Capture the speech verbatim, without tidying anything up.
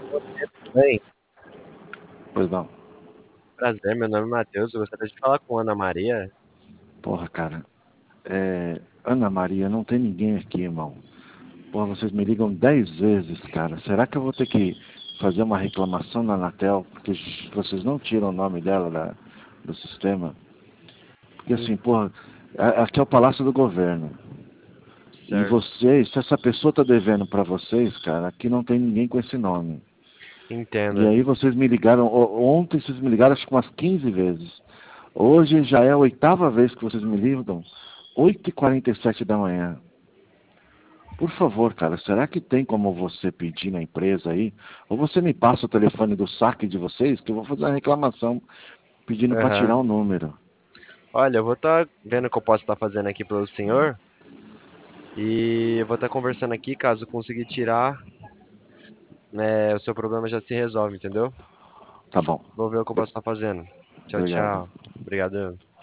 Você, tudo bem? Pois não. Prazer, meu nome é Matheus, eu gostaria de falar com Ana Maria. Porra, cara. É... Ana Maria, não tem ninguém aqui, irmão. Porra, vocês me ligam dez vezes, cara. Será que eu vou ter que fazer uma reclamação na Anatel? Porque vocês não tiram o nome dela da... do sistema? Porque Hum, assim, porra, a- aqui é o Palácio do Governo. E Certo, vocês, se essa pessoa tá devendo pra vocês, cara, aqui não tem ninguém com esse nome. E entendo. aí vocês me ligaram, o- ontem vocês me ligaram acho que umas quinze vezes. Hoje já é a oitava vez que vocês me ligam, oito e quarenta e sete da manhã. Por favor, cara, será que tem como você pedir na empresa aí? Ou você me passa o telefone do saque de vocês, que eu vou fazer uma reclamação pedindo para tirar Aham. o número. Olha, eu vou estar vendo o que eu posso estar fazendo aqui pelo senhor e eu vou estar conversando aqui, caso eu conseguir tirar, né, o seu problema já se resolve, entendeu? Tá bom. Vou ver o que eu posso estar fazendo. Tchau, Obrigado. tchau. Obrigado.